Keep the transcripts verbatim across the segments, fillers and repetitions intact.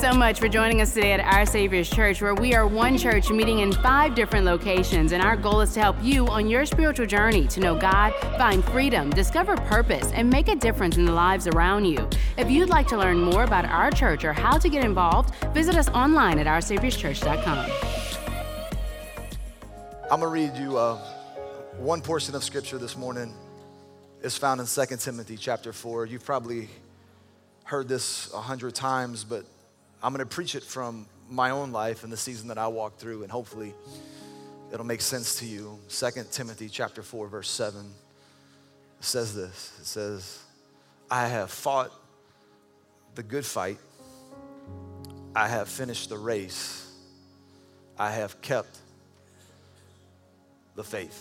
so much for joining us today at Our Savior's Church, where we are one church meeting in five different locations, and our goal is to help you on your spiritual journey to know God, find freedom, discover purpose, and make a difference in the lives around you. If you'd like to learn more about our church or how to get involved, visit us online at our saviors church dot com. I'm going to read you uh, one portion of scripture this morning. It's found in Second Timothy chapter four. You've probably heard this a hundred times, but I'm going to preach it from my own life and the season that I walked through, and hopefully it'll make sense to you. Second Timothy chapter four, verse seven says this. It says, I have fought the good fight. I have finished the race. I have kept the faith.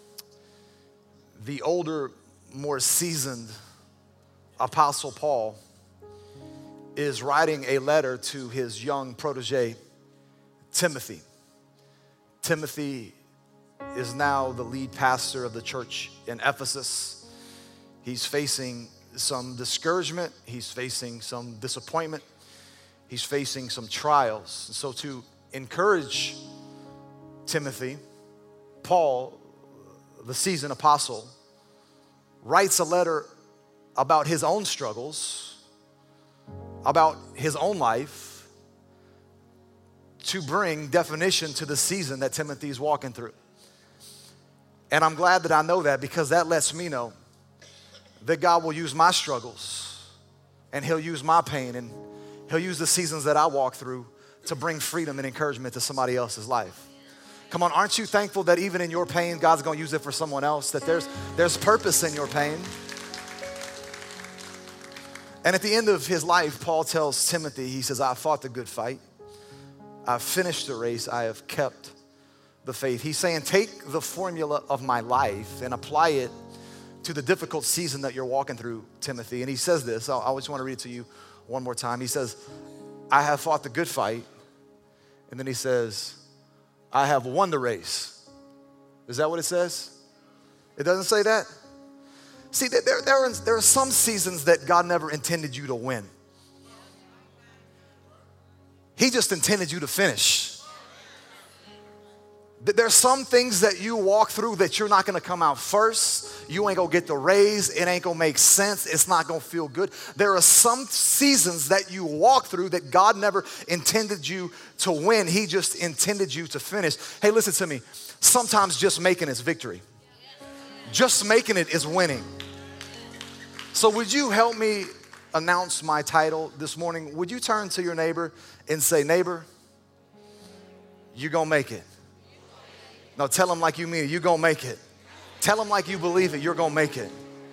The older, more seasoned Apostle Paul is writing a letter to his young protege, Timothy. Timothy is now the lead pastor of the church in Ephesus. He's facing some discouragement. He's facing some disappointment. He's facing some trials. And so to encourage Timothy, Paul, the seasoned apostle, writes a letter about his own struggles, about his own life, to bring definition to the season that Timothy is walking through. And I'm glad that I know that, because that lets me know that God will use my struggles, and he'll use my pain, and he'll use the seasons that I walk through to bring freedom and encouragement to somebody else's life. Come on, aren't you thankful that even in your pain, God's gonna use it for someone else, that there's, there's purpose in your pain? And at the end of his life, Paul tells Timothy, he says, I fought the good fight. I've finished the race. I have kept the faith. He's saying, take the formula of my life and apply it to the difficult season that you're walking through, Timothy. And he says this, I always want to read it to you one more time. He says, I have fought the good fight. And then he says, I have won the race. Is that what it says? It doesn't say that? See, there, there, are, there are some seasons that God never intended you to win. He just intended you to finish. There's some things that you walk through that you're not gonna come out first. You ain't gonna get the raise. It ain't gonna make sense. It's not gonna feel good. There are some seasons that you walk through that God never intended you to win. He just intended you to finish. Hey, listen to me. Sometimes just making is victory. Just making it is winning. So would you help me announce my title this morning? Would you turn to your neighbor and say, neighbor, you're gonna make it. No, tell them like you mean it. You're gonna make it. Tell them like you believe it. You're gonna make it.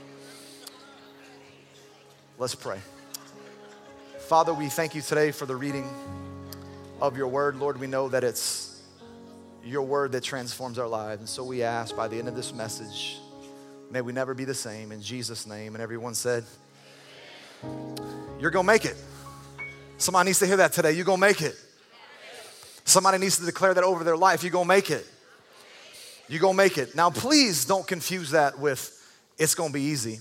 Let's pray. Father, we thank you today for the reading of your word. Lord, we know that it's your word that transforms our lives. And so we ask by the end of this message, may we never be the same, in Jesus' name. And everyone said, you're gonna make it. Somebody needs to hear that today. You're gonna make it. Somebody needs to declare that over their life. You're gonna make it. You're gonna make it. Now, please don't confuse that with it's gonna be easy.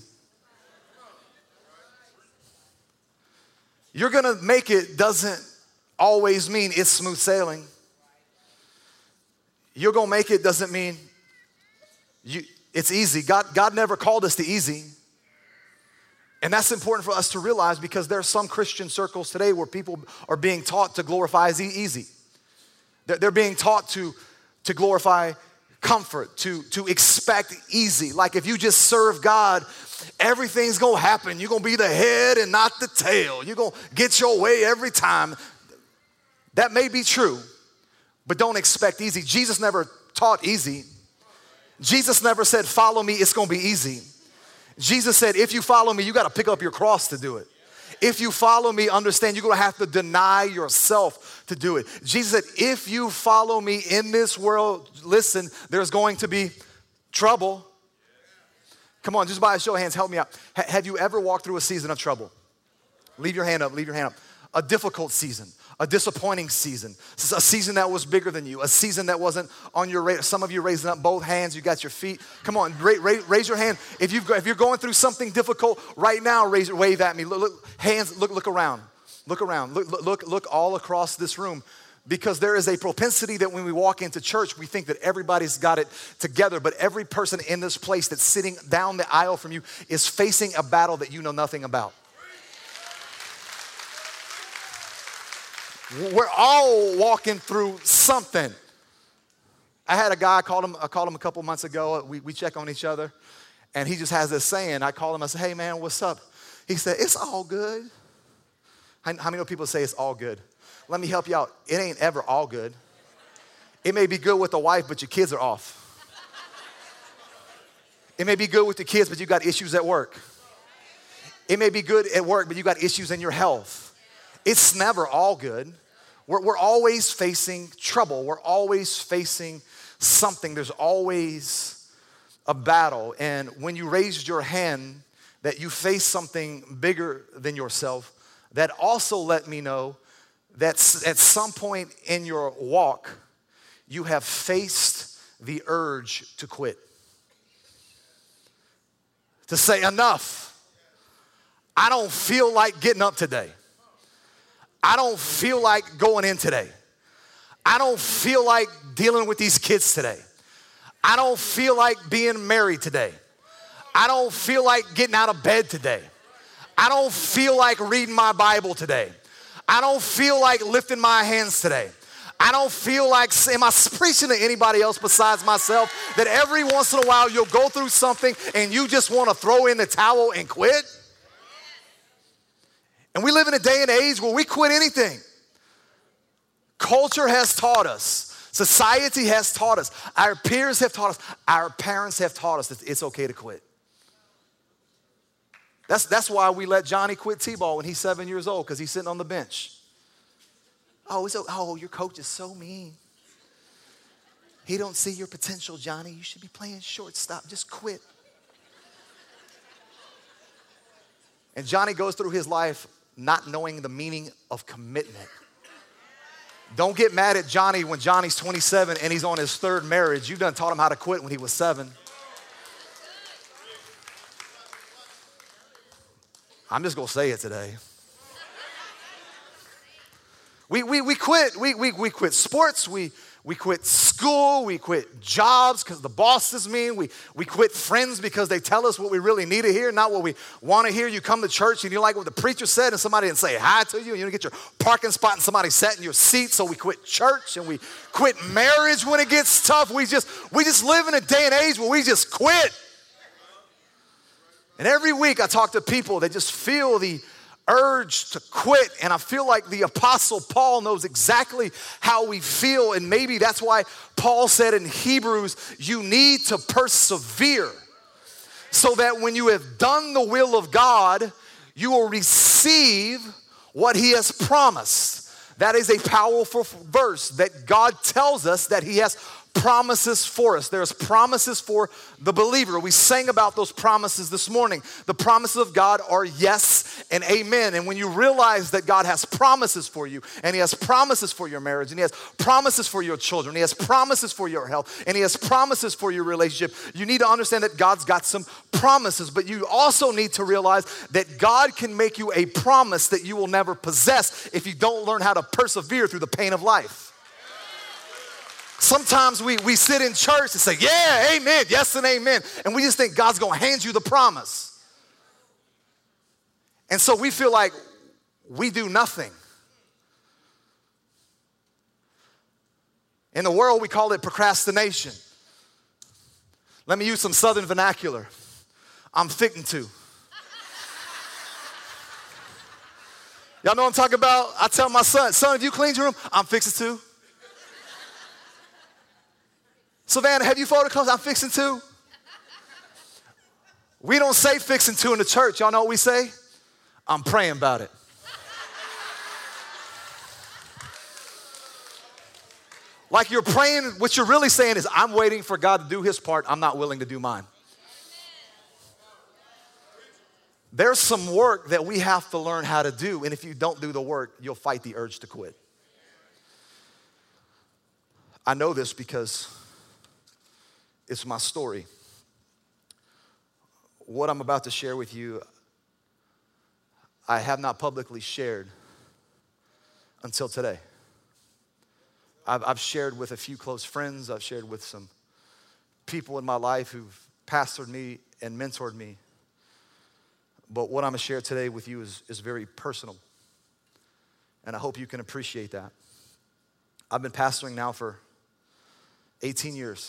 You're gonna make it doesn't always mean it's smooth sailing. You're gonna make it doesn't mean you, it's easy. God, God never called us to easy. And that's important for us to realize, because there are some Christian circles today where people are being taught to glorify as easy. They're, they're being taught to, to glorify comfort, to, to expect easy. Like if you just serve God, everything's gonna happen. You're gonna be the head and not the tail. You're gonna get your way every time. That may be true, but don't expect easy. Jesus never taught easy. Jesus never said, follow me, it's gonna be easy. Jesus said, if you follow me, you gotta pick up your cross to do it. If you follow me, understand you're gonna have to deny yourself to do it. Jesus said, if you follow me in this world, listen, there's going to be trouble. Come on, just by a show of hands, help me out. H- have you ever walked through a season of trouble? Leave your hand up, leave your hand up. A difficult season, a disappointing season, a season that was bigger than you, a season that wasn't on your radar. Some of you raising up both hands, you got your feet. Come on, raise, raise, raise your hand. If, you've, if you're going through something difficult right now, raise, wave at me. Look, look, hands, look, look around. Look around, look, look, look all across this room, because there is a propensity that when we walk into church, we think that everybody's got it together, but every person in this place that's sitting down the aisle from you is facing a battle that you know nothing about. We're all walking through something. I had a guy, I called him, I called him a couple months ago. We, we check on each other, and he just has this saying. I called him, I said, hey man, what's up? He said, it's all good. How, how many people say it's all good? Let me help you out. It ain't ever all good. It may be good with the wife, but your kids are off. It may be good with the kids, but you got issues at work. It may be good at work, but you got issues in your health. It's never all good. We're, we're always facing trouble. We're always facing something. There's always a battle. And when you raised your hand that you face something bigger than yourself, that also let me know that at some point in your walk, you have faced the urge to quit. To say, enough. I don't feel like getting up today. I don't feel like going in today. I don't feel like dealing with these kids today. I don't feel like being married today. I don't feel like getting out of bed today. I don't feel like reading my Bible today. I don't feel like lifting my hands today. I don't feel like, am I preaching to anybody else besides myself, that every once in a while you'll go through something and you just want to throw in the towel and quit? And we live in a day and age where we quit anything. Culture has taught us. Society has taught us. Our peers have taught us. Our parents have taught us that it's okay to quit. That's, that's why we let Johnny quit T-ball when he's seven years old, because he's sitting on the bench. Oh, it's, oh, your coach is so mean. He don't see your potential, Johnny. You should be playing shortstop. Just quit. And Johnny goes through his life not knowing the meaning of commitment. Don't get mad at Johnny when Johnny's twenty-seven and he's on his third marriage. You done taught him how to quit when he was seven. I'm just gonna say it today. We, we, we quit, we, we, we quit sports, we, we quit school, we quit jobs because the boss is mean, we, we quit friends because they tell us what we really need to hear, not what we want to hear. You come to church and you like what the preacher said and somebody didn't say hi to you, and you don't get your parking spot and somebody sat in your seat, so we quit church, and we quit marriage when it gets tough. We just, we just live in a day and age where we just quit. And every week I talk to people that just feel the urge to quit, and I feel like the Apostle Paul knows exactly how we feel, and maybe that's why Paul said in Hebrews, you need to persevere so that when you have done the will of God, you will receive what he has promised. That is a powerful verse that God tells us that he has promises for us. There's promises for the believer. We sang about those promises this morning. The promises of God are yes and amen. And when you realize that God has promises for you, and he has promises for your marriage, and he has promises for your children, he has promises for your health, and he has promises for your relationship, you need to understand that God's got some promises. But you also need to realize that God can make you a promise that you will never possess if you don't learn how to persevere through the pain of life. Sometimes we, we sit in church and say, yeah, amen, yes and amen. And we just think God's gonna hand you the promise. And so we feel like we do nothing. In the world, we call it procrastination. Let me use some southern vernacular. I'm fixing to. Y'all know what I'm talking about? I tell my son, son, you cleaned your room? I'm fixing to. Savannah, have you photocalled? I'm fixing to. We don't say fixing to in the church. Y'all know what we say? I'm praying about it. Like you're praying, what you're really saying is, I'm waiting for God to do his part. I'm not willing to do mine. There's some work that we have to learn how to do, and if you don't do the work, you'll fight the urge to quit. I know this because it's my story. What I'm about to share with you, I have not publicly shared until today. I've, I've shared with a few close friends. I've shared with some people in my life who've pastored me and mentored me. But what I'm gonna share today with you is, is very personal. And I hope you can appreciate that. I've been pastoring now for eighteen years.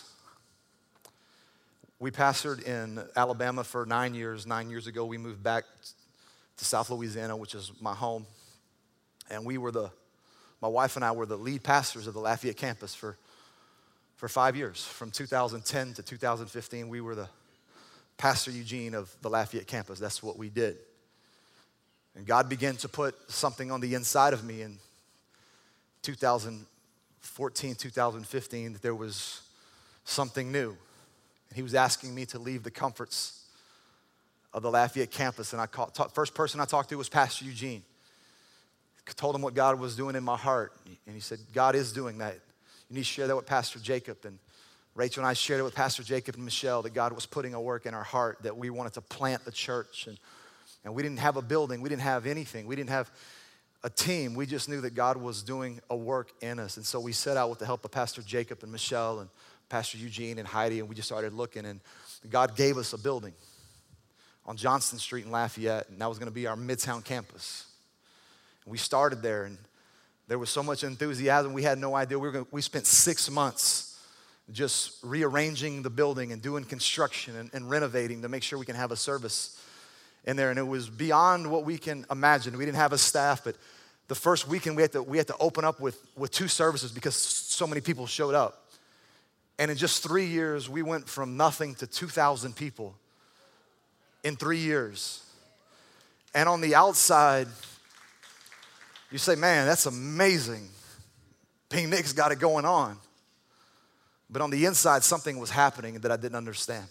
We pastored in Alabama for nine years. Nine years ago, we moved back to South Louisiana, which is my home. And we were the, my wife and I were the lead pastors of the Lafayette campus for, for five years. From two thousand ten to two thousand fifteen, we were the Pastor Eugene of the Lafayette campus. That's what we did. And God began to put something on the inside of me in two thousand fourteen, two thousand fifteen, that there was something new. And he was asking me to leave the comforts of the Lafayette campus. And I called, talk, first person I talked to was Pastor Eugene. I told him what God was doing in my heart. And he said, God is doing that. You need to share that with Pastor Jacob. And Rachel and I shared it with Pastor Jacob and Michelle, that God was putting a work in our heart, that we wanted to plant a church. And, and we didn't have a building. We didn't have anything. We didn't have a team. We just knew that God was doing a work in us. And so we set out with the help of Pastor Jacob and Michelle and Pastor Eugene and Heidi, and we just started looking. And God gave us a building on Johnston Street in Lafayette, and that was gonna be our Midtown campus. And we started there, and there was so much enthusiasm, we had no idea. We, were gonna, we spent six months just rearranging the building and doing construction and, and renovating to make sure we can have a service in there. And it was beyond what we can imagine. We didn't have a staff, but the first weekend we had to, we had to open up with, with two services because so many people showed up. And in just three years, we went from nothing to two thousand people in three years. And on the outside, you say, man, that's amazing. P. Nick's got it going on. But on the inside, something was happening that I didn't understand.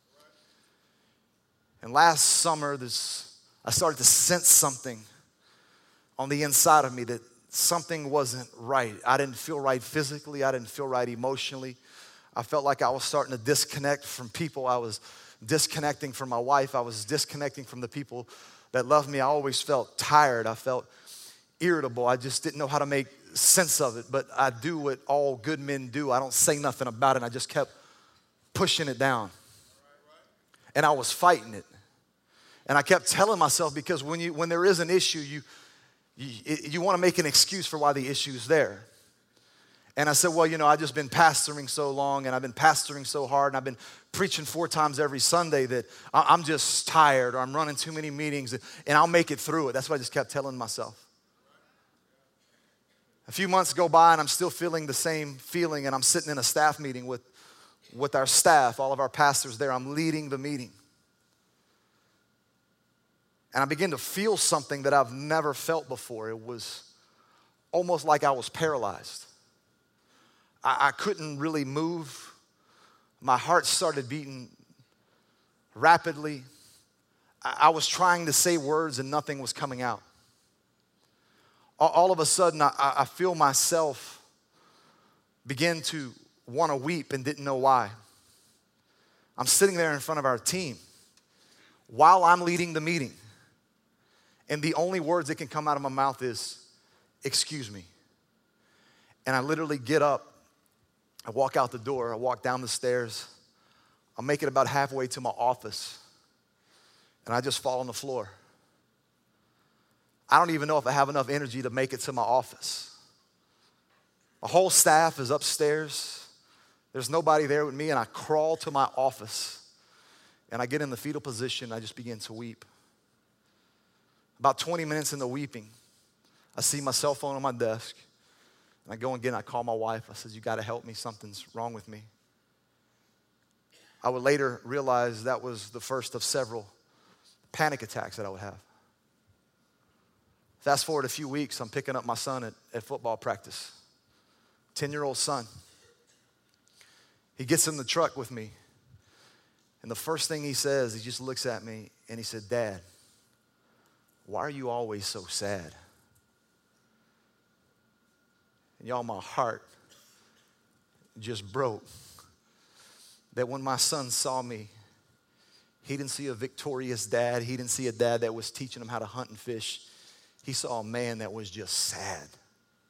And last summer, this, I started to sense something on the inside of me, that something wasn't right. I didn't feel right physically. I didn't feel right emotionally. I felt like I was starting to disconnect from people. I was disconnecting from my wife. I was disconnecting from the people that loved me. I always felt tired. I felt irritable. I just didn't know how to make sense of it. But I do what all good men do. I don't say nothing about it. And I just kept pushing it down. And I was fighting it. And I kept telling myself, because when you when there is an issue, you you, you want to make an excuse for why the issue is there. And I said, well, you know, I've just been pastoring so long, and I've been pastoring so hard, and I've been preaching four times every Sunday, that I'm just tired, or I'm running too many meetings, and I'll make it through it. That's what I just kept telling myself. A few months go by, and I'm still feeling the same feeling, and I'm sitting in a staff meeting with, with our staff, all of our pastors there. I'm leading the meeting. And I began to feel something that I've never felt before. It was almost like I was paralyzed. I, I couldn't really move. My heart started beating rapidly. I, I was trying to say words and nothing was coming out. All, all of a sudden, I, I feel myself begin to want to weep and didn't know why. I'm sitting there in front of our team while I'm leading the meeting. And the only words that can come out of my mouth is, excuse me. And I literally get up, I walk out the door, I walk down the stairs, I make it about halfway to my office, and I just fall on the floor. I don't even know if I have enough energy to make it to my office. My whole staff is upstairs. There's nobody there with me, and I crawl to my office, and I get in the fetal position, and I just begin to weep. About twenty minutes into weeping, I see my cell phone on my desk, and I go again, I call my wife. I said, you gotta help me, something's wrong with me. I would later realize that was the first of several panic attacks that I would have. Fast forward a few weeks, I'm picking up my son at, at football practice, ten-year-old son. He gets in the truck with me, and the first thing he says, he just looks at me, and he said, Dad, why are you always so sad? And y'all, my heart just broke. That when my son saw me, he didn't see a victorious dad. He didn't see a dad that was teaching him how to hunt and fish. He saw a man that was just sad.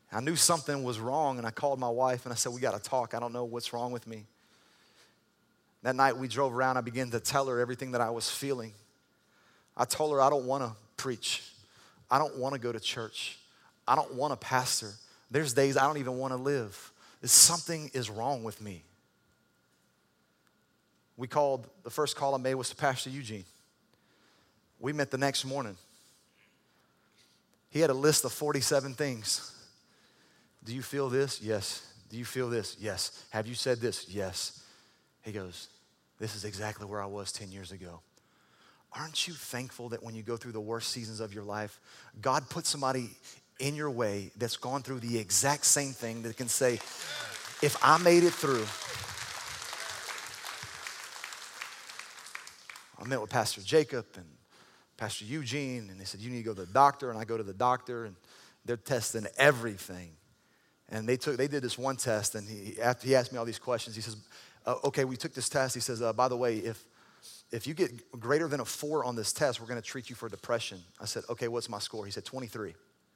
I knew something was wrong, and I called my wife, and I said, we got to talk. I don't know what's wrong with me. That night we drove around. I began to tell her everything that I was feeling. I told her I don't want to preach. I don't want to go to church. I don't want to pastor. There's days I don't even want to live. Something is wrong with me. We called, the first call I made was to Pastor Eugene. We met the next morning. He had a list of forty-seven things. Do you feel this? Yes. Do you feel this? Yes. Have you said this? Yes. He goes, this is exactly where I was ten years ago. Aren't you thankful that when you go through the worst seasons of your life, God put somebody in your way that's gone through the exact same thing that can say, if I made it through. I met with Pastor Jacob and Pastor Eugene, and they said, you need to go to the doctor, and I go to the doctor, and they're testing everything. And they took, they did this one test, and he, after he asked me all these questions, he says, uh, okay, we took this test. He says, uh, by the way, if if you get greater than a four on this test, we're gonna treat you for depression. I said, okay, what's my score? He said, twenty-three.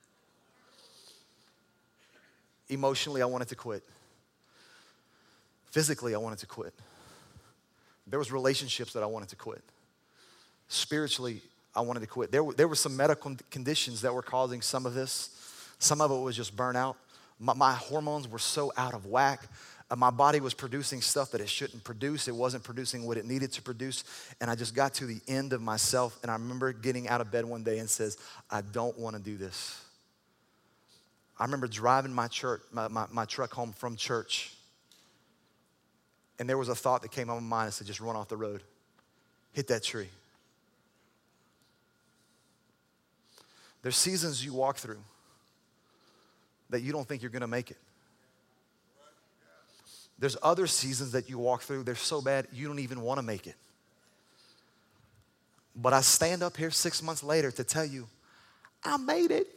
Emotionally, I wanted to quit. Physically, I wanted to quit. There was relationships that I wanted to quit. Spiritually, I wanted to quit. There were, there were some medical conditions that were causing some of this. Some of it was just burnout. My, my hormones were so out of whack. Uh, my body was producing stuff that it shouldn't produce. It wasn't producing what it needed to produce. And I just got to the end of myself. And I remember getting out of bed one day and says, I don't want to do this. I remember driving my, church, my, my, my truck home from church. And there was a thought that came on my mind and said, just run off the road. Hit that tree. There's seasons you walk through that you don't think you're gonna make it. There's other seasons that you walk through, they're so bad you don't even wanna make it. But I stand up here six months later to tell you, I made it.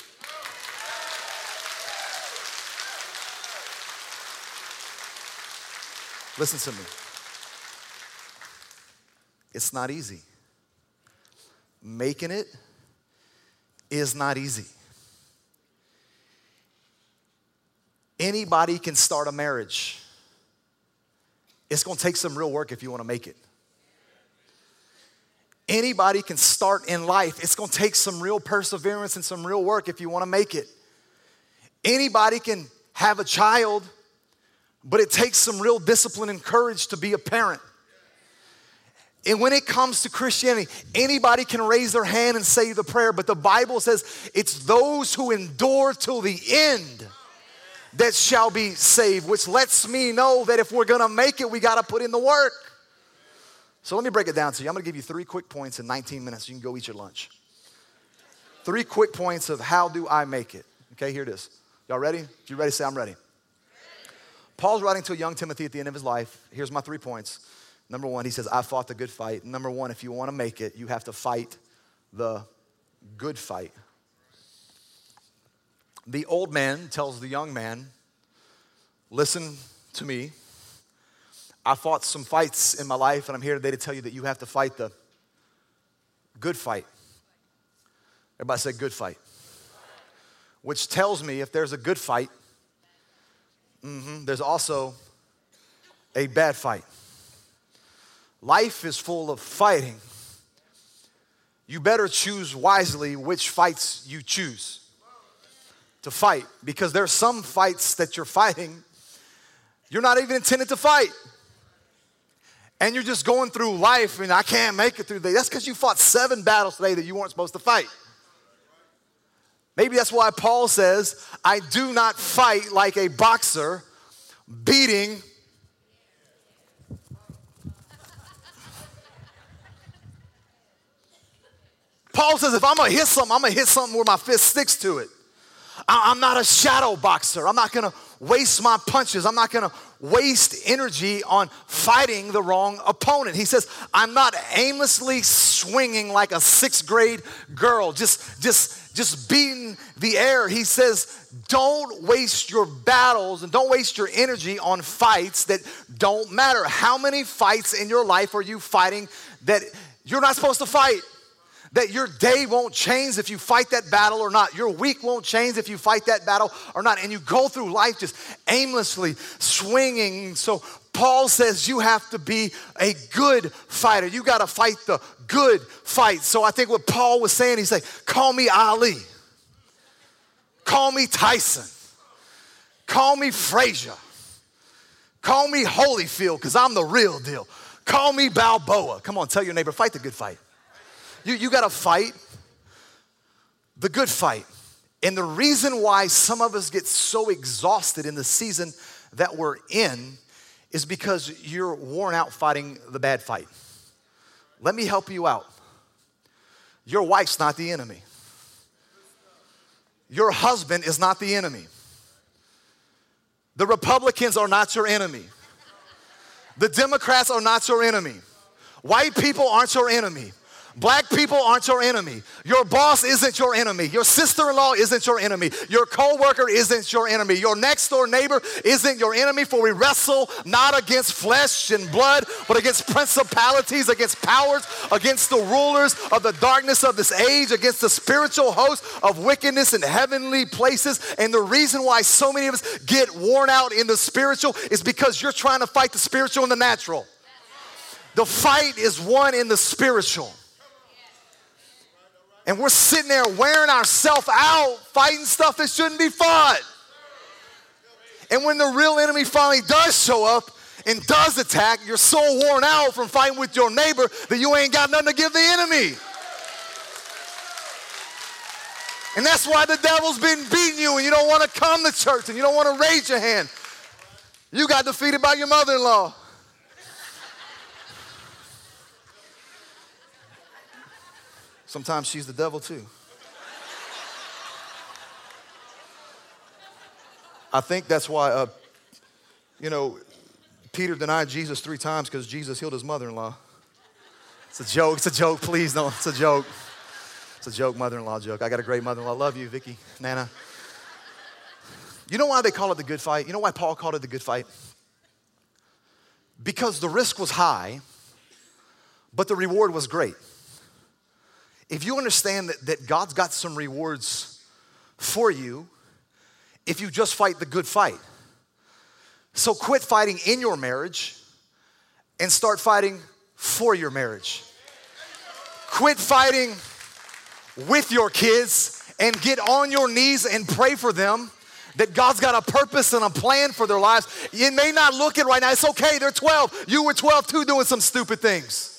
Listen to me. It's not easy. Making it is not easy. Anybody can start a marriage. It's gonna take some real work if you wanna make it. Anybody can start in life. It's gonna take some real perseverance and some real work if you wanna make it. Anybody can have a child, but it takes some real discipline and courage to be a parent. And when it comes to Christianity, anybody can raise their hand and say the prayer, but the Bible says it's those who endure till the end that shall be saved, which lets me know that if we're gonna make it, we gotta put in the work. So let me break it down to you. I'm gonna give you three quick points in nineteen minutes. You can go eat your lunch. Three quick points of how do I make it. Okay, here it is. Y'all ready? If you're ready, say I'm ready. Paul's writing to a young Timothy at the end of his life. Here's my three points. Number one, he says, I fought the good fight. Number one, if you want to make it, you have to fight the good fight. The old man tells the young man, listen to me. I fought some fights in my life, and I'm here today to tell you that you have to fight the good fight. Everybody say good fight. Which tells me if there's a good fight, mm-hmm, there's also a bad fight. Life is full of fighting. You better choose wisely which fights you choose to fight, because there's some fights that you're fighting you're not even intended to fight. And you're just going through life and I can't make it through the day. That's because you fought seven battles today that you weren't supposed to fight. Maybe that's why Paul says, I do not fight like a boxer beating Paul says, if I'm gonna hit something, I'm gonna hit something where my fist sticks to it. I'm not a shadow boxer. I'm not gonna waste my punches. I'm not gonna waste energy on fighting the wrong opponent. He says, I'm not aimlessly swinging like a sixth grade girl, just, just, just beating the air. He says, don't waste your battles and don't waste your energy on fights that don't matter. How many fights in your life are you fighting that you're not supposed to fight? That your day won't change if you fight that battle or not. Your week won't change if you fight that battle or not. And you go through life just aimlessly swinging. So Paul says you have to be a good fighter. You got to fight the good fight. So I think what Paul was saying, he's like, call me Ali. Call me Tyson. Call me Frazier. Call me Holyfield, because I'm the real deal. Call me Balboa. Come on, tell your neighbor, fight the good fight. You, you got to fight the good fight. And the reason why some of us get so exhausted in the season that we're in is because you're worn out fighting the bad fight. Let me help you out. Your wife's not the enemy. Your husband is not the enemy. The Republicans are not your enemy. The Democrats are not your enemy. White people aren't your enemy. Black people aren't your enemy. Your boss isn't your enemy. Your sister-in-law isn't your enemy. Your co-worker isn't your enemy. Your next-door neighbor isn't your enemy, for we wrestle not against flesh and blood, but against principalities, against powers, against the rulers of the darkness of this age, against the spiritual host of wickedness in heavenly places. And the reason why so many of us get worn out in the spiritual is because you're trying to fight the spiritual and the natural. The fight is won in the spiritual. And we're sitting there wearing ourselves out, fighting stuff that shouldn't be fought. And when the real enemy finally does show up and does attack, you're so worn out from fighting with your neighbor that you ain't got nothing to give the enemy. And that's why the devil's been beating you and you don't want to come to church and you don't want to raise your hand. You got defeated by your mother-in-law. Sometimes she's the devil too. I think that's why, uh, you know, Peter denied Jesus three times because Jesus healed his mother-in-law. It's a joke. It's a joke. Please don't. It's a joke. It's a joke, mother-in-law joke. I got a great mother-in-law. Love you, Vicky, Nana. You know why they call it the good fight? You know why Paul called it the good fight? Because the risk was high, but the reward was great. If you understand that, that God's got some rewards for you, if you just fight the good fight. So quit fighting in your marriage and start fighting for your marriage. Quit fighting with your kids and get on your knees and pray for them that God's got a purpose and a plan for their lives. It may not look it right now. It's okay, they're twelve. You were twelve too, doing some stupid things.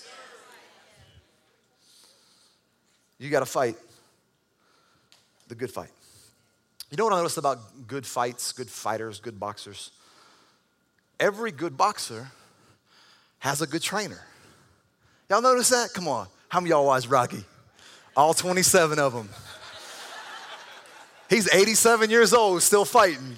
You got to fight the good fight. You know what I noticed about good fights, good fighters, good boxers? Every good boxer has a good trainer. Y'all notice that? Come on. How many of y'all watch Rocky? All twenty-seven of them. He's eighty-seven years old, still fighting.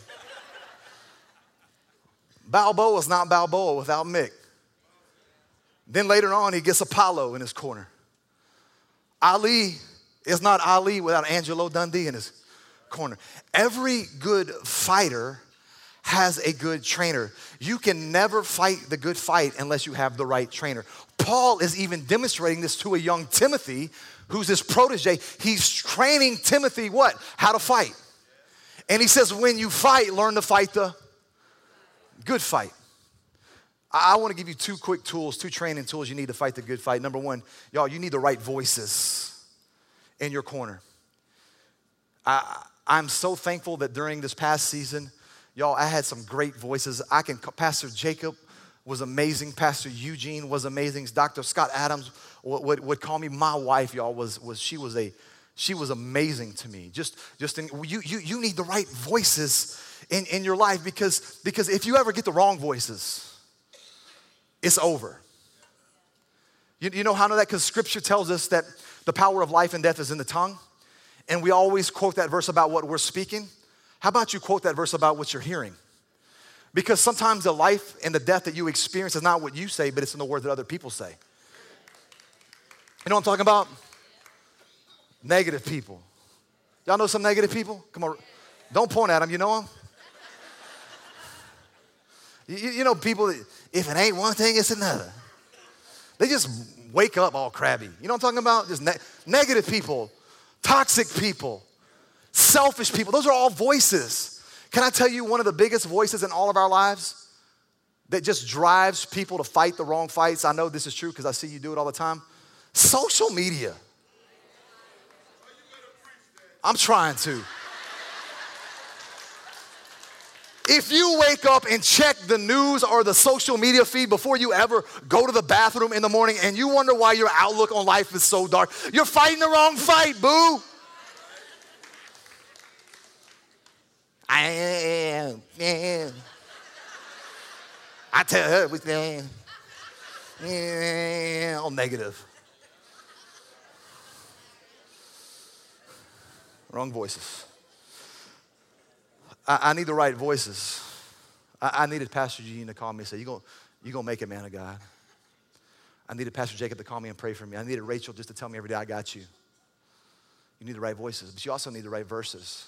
Balboa's not Balboa without Mick. Then later on, he gets Apollo in his corner. Ali is not Ali without Angelo Dundee in his corner. Every good fighter has a good trainer. You can never fight the good fight unless you have the right trainer. Paul is even demonstrating this to a young Timothy, who's his protege. He's training Timothy what? How to fight. And he says, when you fight, learn to fight the good fight. I want to give you two quick tools, two training tools you need to fight the good fight. Number one, y'all, you need the right voices in your corner. I, I'm so thankful that during this past season, y'all, I had some great voices. I can, Pastor Jacob was amazing. Pastor Eugene was amazing. Doctor Scott Adams would, would, would call me my wife, y'all, was, was she was a, she was amazing to me. Just, just in, you, you, you need the right voices in, in your life because, because if you ever get the wrong voices, it's over. You, you know how I know that? Because Scripture tells us that the power of life and death is in the tongue. And we always quote that verse about what we're speaking. How about you quote that verse about what you're hearing? Because sometimes the life and the death that you experience is not what you say, but it's in the words that other people say. You know what I'm talking about? Negative people. Y'all know some negative people? Come on. Don't point at them. You know them? You, you know people, that, if it ain't one thing, it's another. They just wake up all crabby. You know what I'm talking about? Just ne- negative people, toxic people, selfish people. Those are all voices. Can I tell you one of the biggest voices in all of our lives that just drives people to fight the wrong fights? I know this is true because I see you do it all the time. Social media. I'm trying to. If you wake up and check the news or the social media feed before you ever go to the bathroom in the morning and you wonder why your outlook on life is so dark, you're fighting the wrong fight, boo. I am, man. I tell her everything. Yeah, all negative. Wrong voices. I, I need the right voices. I, I needed Pastor Gene to call me and say, you gonna, you gonna make it, man of God. I needed Pastor Jacob to call me and pray for me. I needed Rachel just to tell me every day, I got you. You need the right voices, but you also need the right verses.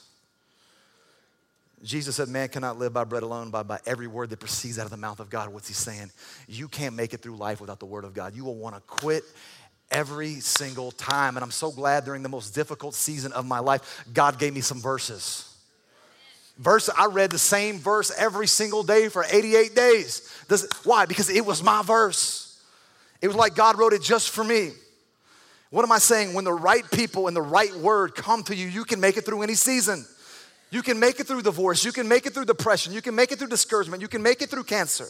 Jesus said, man cannot live by bread alone, but by every word that proceeds out of the mouth of God. What's he saying? You can't make it through life without the word of God. You will want to quit every single time. And I'm so glad during the most difficult season of my life, God gave me some verses. Verse, I read the same verse every single day for eighty-eight days. Does, why? Because it was my verse. It was like God wrote it just for me. What am I saying? When the right people and the right word come to you, you can make it through any season. You can make it through divorce. You can make it through depression. You can make it through discouragement. You can make it through cancer.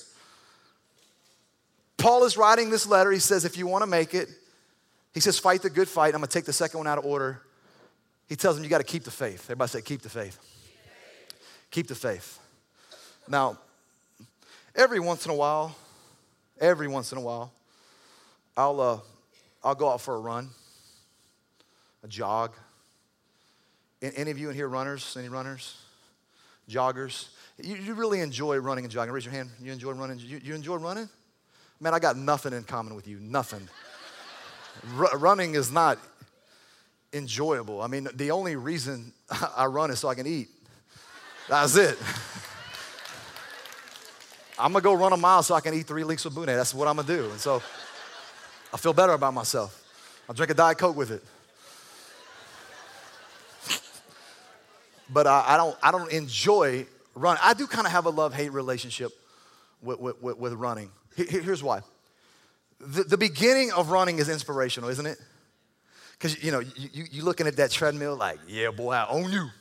Paul is writing this letter. He says, if you want to make it, he says, fight the good fight. I'm going to take the second one out of order. He tells them, you got to keep the faith. Everybody say, keep the faith. Keep the faith. Now, every once in a while, every once in a while, I'll, uh, I'll go out for a run, a jog. Any of you in here runners? Any runners? Joggers? You, you really enjoy running and jogging. Raise your hand. You enjoy running? You, you enjoy running? Man, I got nothing in common with you. Nothing. R- running is not enjoyable. I mean, the only reason I run is so I can eat. That's it. I'm going to go run a mile so I can eat three leeks of Boone. That's what I'm going to do. And so I feel better about myself. I'll drink a Diet Coke with it. But uh, I don't I don't enjoy running. I do kind of have a love-hate relationship with, with, with, with running. Here's why. The, the beginning of running is inspirational, isn't it? Because, you know, you, you, you looking at that treadmill like, yeah, boy, I own you.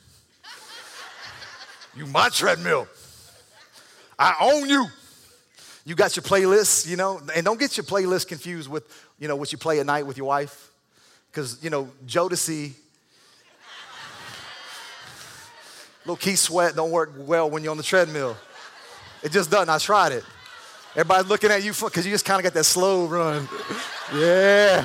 You my treadmill. I own you. You got your playlist, you know, and don't get your playlist confused with, you know, what you play at night with your wife. Because, you know, Jodeci, Little Keith Sweat don't work well when you're on the treadmill. It just doesn't. I tried it. Everybody's looking at you because you just kind of got that slow run. Yeah.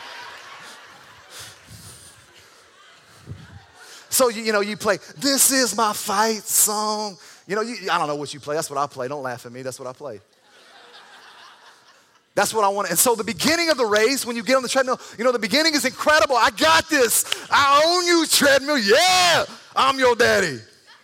So, you, you know, you play, this is my fight song. You know, you, I don't know what you play. That's what I play. Don't laugh at me. That's what I play. That's what I want. And so the beginning of the race, when you get on the treadmill, you know, the beginning is incredible. I got this. I own you, treadmill. Yeah, I'm your daddy.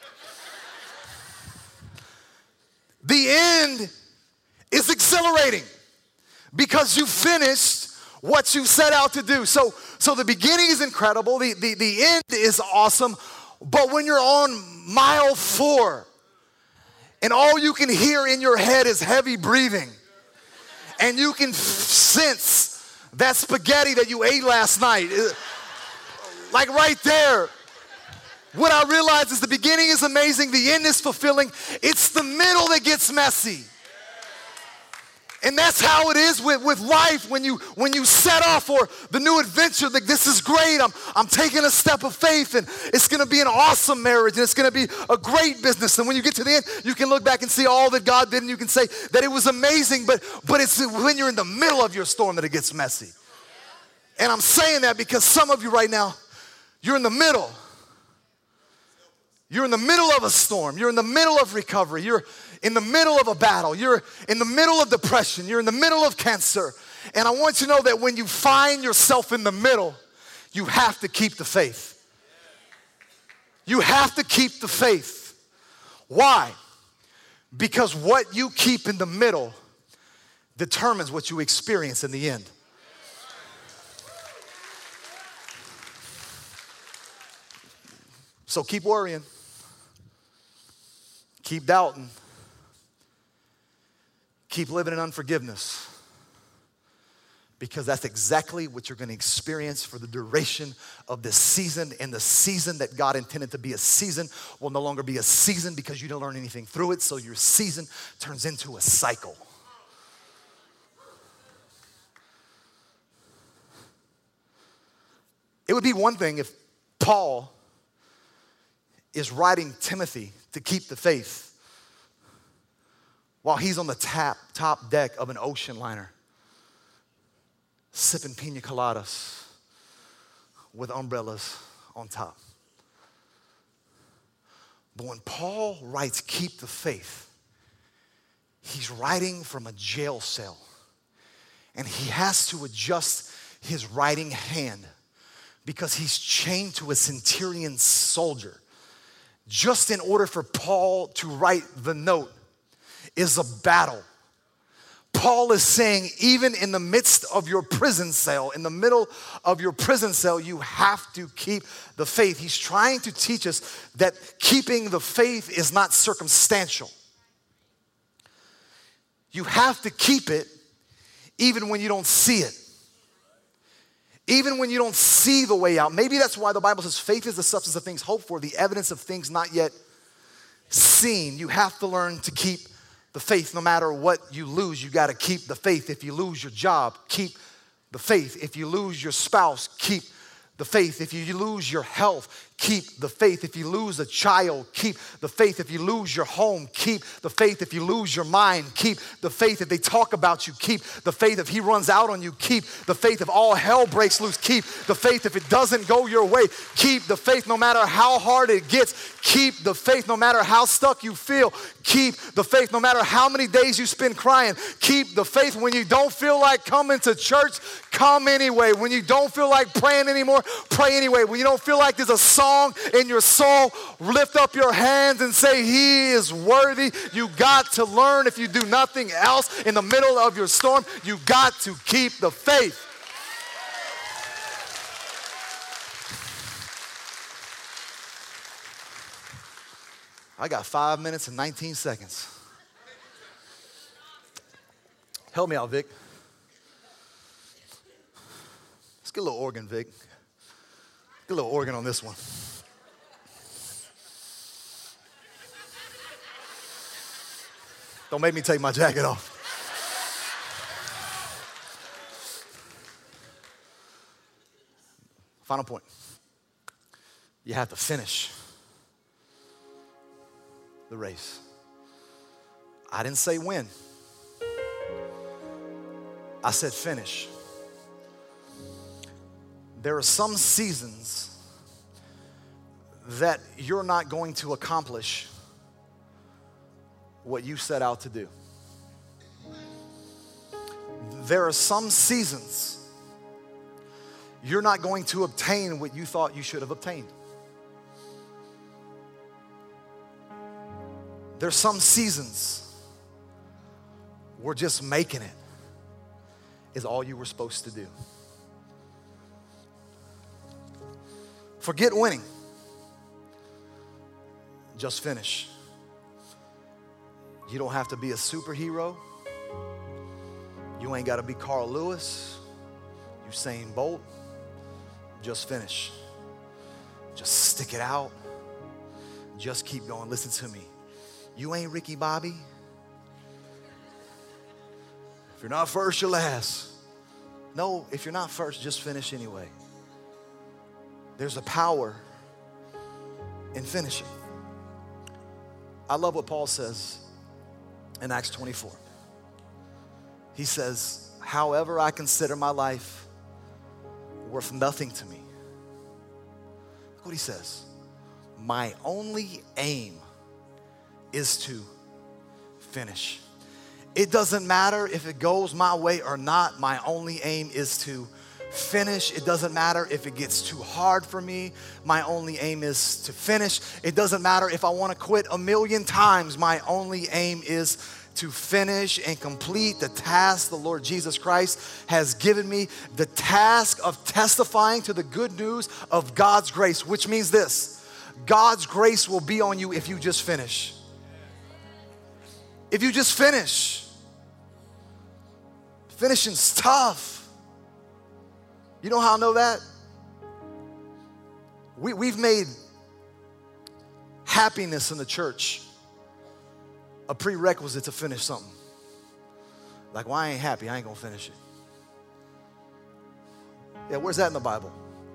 The end is exhilarating because you finished what you set out to do. So, so the beginning is incredible. The, the, the end is awesome. But when you're on mile four and all you can hear in your head is heavy breathing, and you can f- sense that spaghetti that you ate last night, like right there. What I realize is the beginning is amazing, the end is fulfilling. It's the middle that gets messy. And that's how it is with, with life when you when you set off for the new adventure. Like, this is great. I'm, I'm taking a step of faith, and it's going to be an awesome marriage, and it's going to be a great business. And when you get to the end, you can look back and see all that God did, and you can say that it was amazing, but, but it's when you're in the middle of your storm that it gets messy. And I'm saying that because some of you right now, you're in the middle. You're in the middle of a storm. You're in the middle of recovery. You're in the middle of a battle. You're in the middle of depression. You're in the middle of cancer. And I want you to know that when you find yourself in the middle, you have to keep the faith. You have to keep the faith. Why? Because what you keep in the middle determines what you experience in the end. So keep worrying. Keep doubting. Keep living in unforgiveness. Because that's exactly what you're going to experience for the duration of this season. And the season that God intended to be a season will no longer be a season because you didn't learn anything through it. So your season turns into a cycle. It would be one thing if Paul is writing Timothy to keep the faith while he's on the tap, top deck of an ocean liner, sipping pina coladas with umbrellas on top. But when Paul writes, keep the faith, he's writing from a jail cell. And he has to adjust his writing hand because he's chained to a centurion soldier. Just in order for Paul to write the note is a battle. Paul is saying, even in the midst of your prison cell, in the middle of your prison cell, you have to keep the faith. He's trying to teach us that keeping the faith is not circumstantial. You have to keep it even when you don't see it. Even when you don't see the way out. Maybe that's why the Bible says faith is the substance of things hoped for, the evidence of things not yet seen. You have to learn to keep the faith. No matter what you lose, you got to keep the faith. If you lose your job, keep the faith. If you lose your spouse, keep the faith. If you lose your health, keep the faith. If you lose a child, keep the faith. If you lose your home, keep the faith. If you lose your mind, keep the faith. If they talk about you, keep the faith. If he runs out on you, keep the faith. If all hell breaks loose, keep the faith. If it doesn't go your way, keep the faith. No matter how hard it gets, keep the faith. No matter how stuck you feel, keep the faith. No matter how many days you spend crying, keep the faith. When you don't feel like coming to church, come anyway. When you don't feel like praying anymore, pray anyway. When you don't feel like there's a song in your soul, lift up your hands and say, he is worthy. You got to learn, if you do nothing else in the middle of your storm, you got to keep the faith. I got five minutes and nineteen seconds. Help me out, Vic. Let's get a little organ, Vic. Get a little organ on this one. Don't make me take my jacket off. Final point. You have to finish the race. I didn't say win. I said finish. There are some seasons that you're not going to accomplish what you set out to do. There are some seasons you're not going to obtain what you thought you should have obtained. There's some seasons where just making it is all you were supposed to do. Forget winning. Just finish. You don't have to be a superhero. You ain't got to be Carl Lewis, Usain Bolt. Just finish. Just stick it out. Just keep going. Listen to me. You ain't Ricky Bobby. If you're not first, you're last. No, if you're not first, just finish anyway. There's a power in finishing. I love what Paul says in Acts twenty-four. He says, however I consider my life worth nothing to me. Look what he says. My only aim is to finish. It doesn't matter if it goes my way or not. My only aim is to finish. It doesn't matter if it gets too hard for me. My only aim is to finish. It doesn't matter if I want to quit a million times. My only aim is to finish and complete the task the Lord Jesus Christ has given me, the task of testifying to the good news of God's grace, which means this: God's grace will be on you if you just finish. If you just finish. Finishing's tough. You know how I know that? We, we've made happiness in the church a prerequisite to finish something. Like, well, I ain't happy, I ain't gonna finish it. Yeah, where's that in the Bible?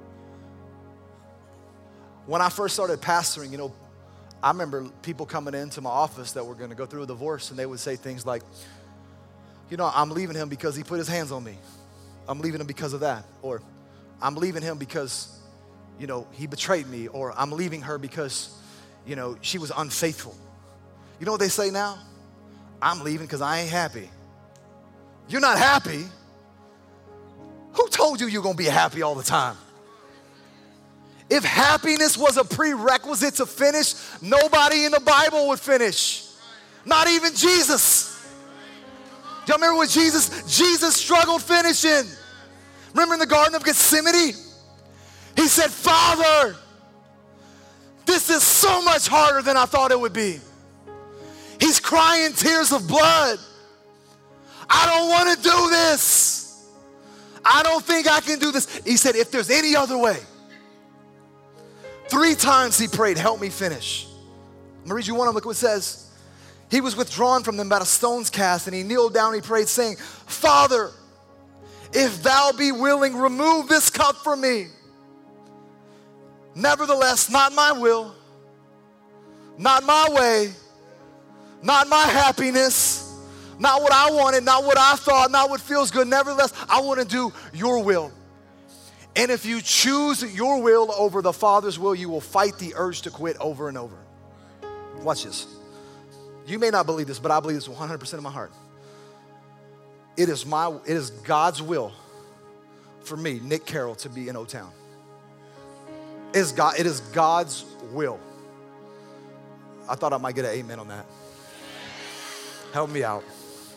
When I first started pastoring, you know, I remember people coming into my office that were gonna go through a divorce, and they would say things like, you know, I'm leaving him because he put his hands on me. I'm leaving him because of that. Or I'm leaving him because, you know, he betrayed me. Or I'm leaving her because, you know, she was unfaithful. You know what they say now? I'm leaving because I ain't happy. You're not happy. Who told you you're gonna be happy all the time? If happiness was a prerequisite to finish, nobody in the Bible would finish. Not even Jesus. Do y'all remember what Jesus, Jesus struggled finishing? Remember in the Garden of Gethsemane? He said, Father, this is so much harder than I thought it would be. He's crying tears of blood. I don't want to do this. I don't think I can do this. He said, if there's any other way. Three times he prayed, help me finish. I'm going to read you one of them. Look what it says. He was withdrawn from them about a stone's cast, and he kneeled down and he prayed, saying, Father, if thou be willing, remove this cup from me. Nevertheless, not my will, not my way, not my happiness, not what I wanted, not what I thought, not what feels good. Nevertheless, I want to do your will. And if you choose your will over the Father's will, you will fight the urge to quit over and over. Watch this. You may not believe this, but I believe this one hundred percent of my heart. It is my, it is God's will for me, Nick Carroll, to be in O-Town. It is God, it is God's will. I thought I might get an amen on that. Help me out.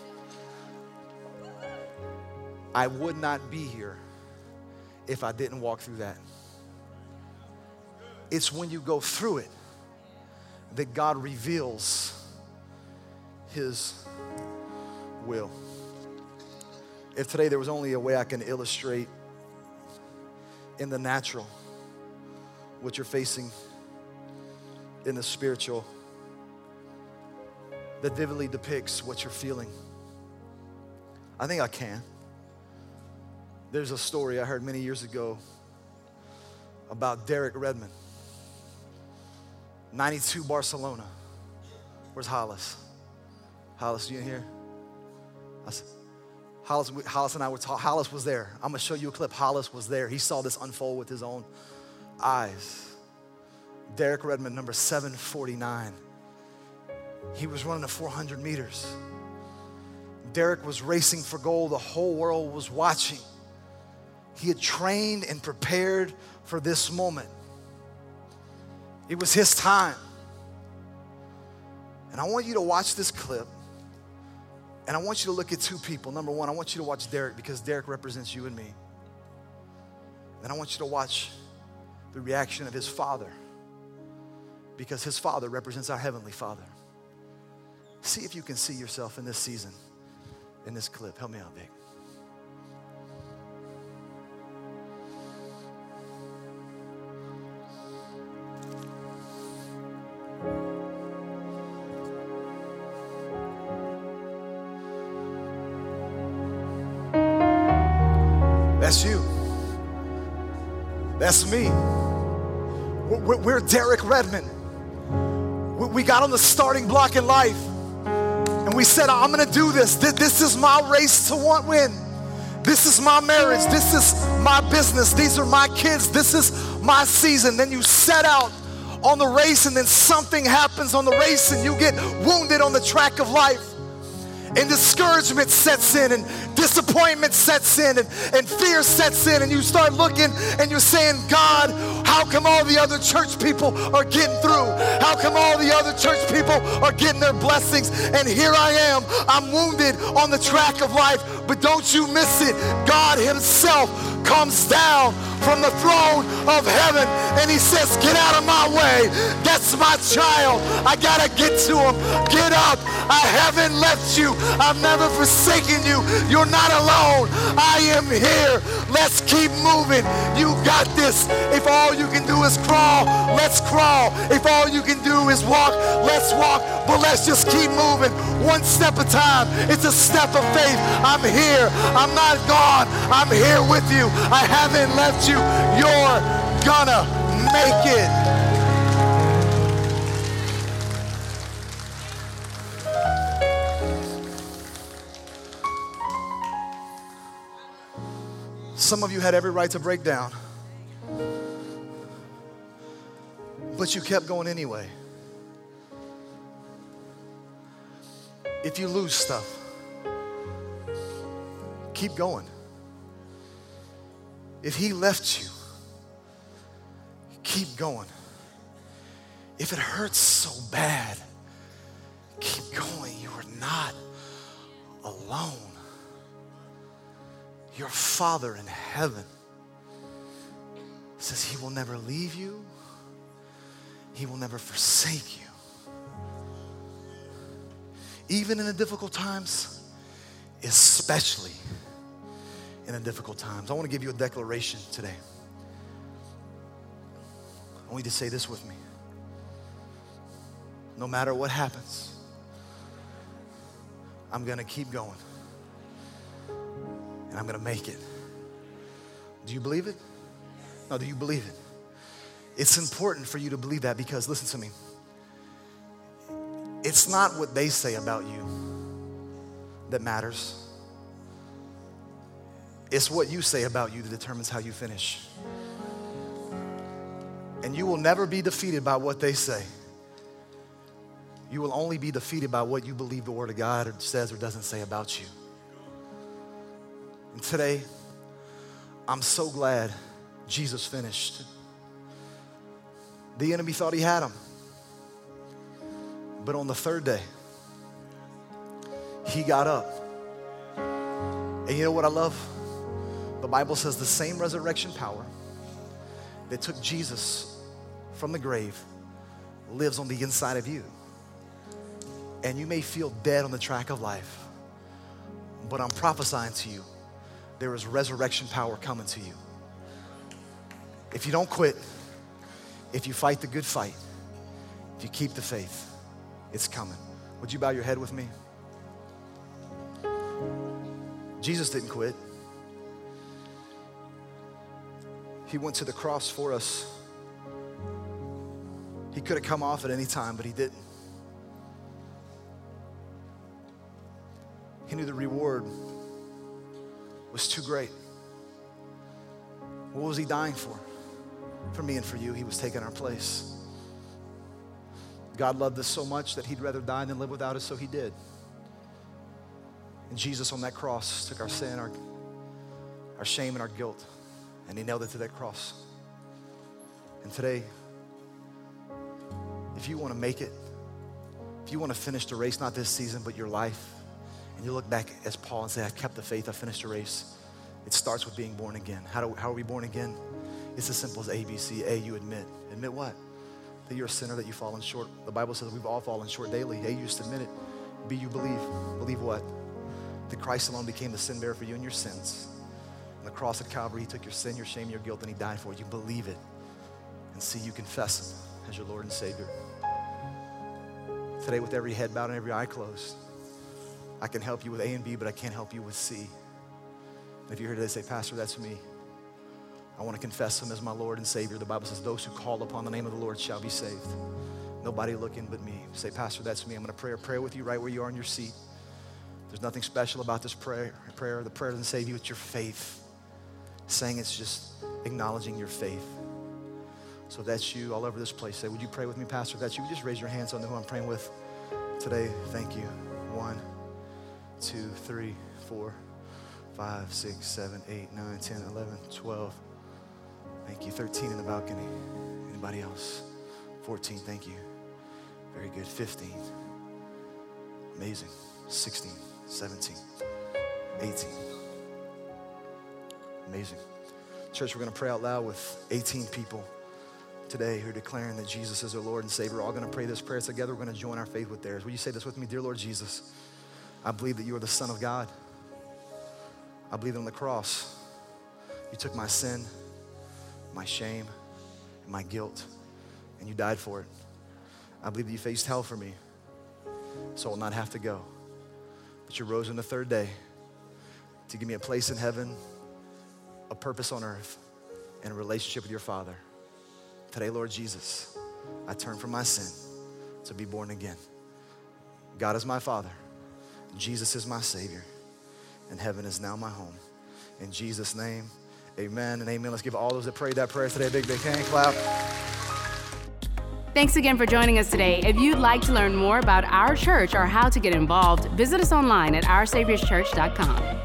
I would not be here if I didn't walk through that. It's when you go through it that God reveals His will. If today there was only a way I can illustrate in the natural what you're facing in the spiritual that vividly depicts what you're feeling, I think I can. There's a story I heard many years ago about Derek Redmond. ninety-two Barcelona. Where's Hollis? Hollis, you in here? I said, Hollis, Hollis and I were talking. Hollis was there. I'm gonna show you a clip. Hollis was there. He saw this unfold with his own eyes. Derek Redmond, number seven forty-nine. He was running the four hundred meters. Derek was racing for gold. The whole world was watching. He had trained and prepared for this moment. It was his time. And I want you to watch this clip. And I want you to look at two people. Number one, I want you to watch Derek because Derek represents you and me. And I want you to watch the reaction of his father because his father represents our Heavenly Father. See if you can see yourself in this season, in this clip. Help me out, Vic. That's you. That's me. We're, we're Derek Redmond. We got on the starting block in life and we said, I'm gonna do this. This is my race to want win. This is my marriage. This is my business. These are my kids. This is my season. Then you set out on the race and then something happens on the race and you get wounded on the track of life. And discouragement sets in and disappointment sets in and, and fear sets in and you start looking and you're saying, God, how come all the other church people are getting through? How come all the other church people are getting their blessings? And here I am, I'm wounded on the track of life, but don't you miss it. God Himself comes down from the throne throne of heaven and he says, get out of my way. That's my child. I gotta get to him. Get up. I haven't left you. I've never forsaken you. You're not alone. I am here. Let's keep moving. You got this. If all you can do is crawl, let's crawl. If all you can do is walk, let's walk. But let's just keep moving one step at a time. It's a step of faith. I'm here. I'm not gone. I'm here with you. I haven't left you. You're gonna make it. Some of you had every right to break down, but you kept going anyway. If you lose stuff, keep going. If he left you, keep going. If it hurts so bad, keep going. You are not alone. Your Father in heaven says he will never leave you. He will never forsake you. Even in the difficult times, especially in the difficult times. I want to give you a declaration today. I want you to say this with me. No matter what happens, I'm going to keep going. And I'm going to make it. Do you believe it? No, do you believe it? It's important for you to believe that because, listen to me, it's not what they say about you that matters. It's what you say about you that determines how you finish. And you will never be defeated by what they say. You will only be defeated by what you believe the Word of God says or doesn't say about you. And today, I'm so glad Jesus finished. The enemy thought he had him. But on the third day, he got up. And you know what I love? The Bible says the same resurrection power that took Jesus from the grave lives on the inside of you. And you may feel dead on the track of life, but I'm prophesying to you, there is resurrection power coming to you. If you don't quit, if you fight the good fight, if you keep the faith, it's coming. Would you bow your head with me? Jesus didn't quit. He went to the cross for us. He could have come off at any time, but he didn't. He knew the reward was too great. What was he dying for? For me and for you. He was taking our place. God loved us so much that he'd rather die than live without us, so he did. And Jesus on that cross took our sin, our, our shame, and our guilt, and he nailed it to that cross. And today, if you want to make it, if you want to finish the race, not this season, but your life, and you look back as Paul and say, I kept the faith, I finished the race. It starts with being born again. How, do, how are we born again? It's as simple as A, B, C. A, you admit. Admit what? That you're a sinner, that you've fallen short. The Bible says we've all fallen short daily. A, you just admit it. B, you believe. Believe what? That Christ alone became the sin bearer for you and your sins. On the cross at Calvary, he took your sin, your shame, your guilt, and he died for it. You believe it. And see, you confess him as your Lord and Savior. Today, with every head bowed and every eye closed, I can help you with A and B, but I can't help you with C. And if you're here today, say, Pastor, that's me. I want to confess him as my Lord and Savior. The Bible says those who call upon the name of the Lord shall be saved. Nobody looking but me. Say, Pastor, that's me. I'm going to pray a prayer with you right where you are in your seat. There's nothing special about this prayer. prayer. The prayer doesn't save you. It's your faith. Saying it's just acknowledging your faith. So if that's you all over this place, say, would you pray with me, Pastor? If that's you, just raise your hands on who I'm praying with today. Thank you. One, two, three, four, five, six, seven, eight, nine, ten, eleven, twelve. Thank you. thirteen in the balcony. Anybody else? fourteen, thank you. Very good. fifteen. Amazing. sixteen, seventeen, eighteen. Amazing. Church, we're going to pray out loud with eighteen people today who are declaring that Jesus is their Lord and Savior. We're all going to pray this prayer together. We're going to join our faith with theirs. Will you say this with me? Dear Lord Jesus, I believe that you are the Son of God. I believe that on the cross, you took my sin, my shame, and my guilt, and you died for it. I believe that you faced hell for me, so I will not have to go. But you rose on the third day to give me a place in heaven, a purpose on earth, and a relationship with your Father. Today, Lord Jesus, I turn from my sin to be born again. God is my Father. Jesus is my Savior. And heaven is now my home. In Jesus' name, amen and amen. Let's give all those that prayed that prayer today a big, big hand clap. Thanks again for joining us today. If you'd like to learn more about our church or how to get involved, visit us online at our saviors church dot com.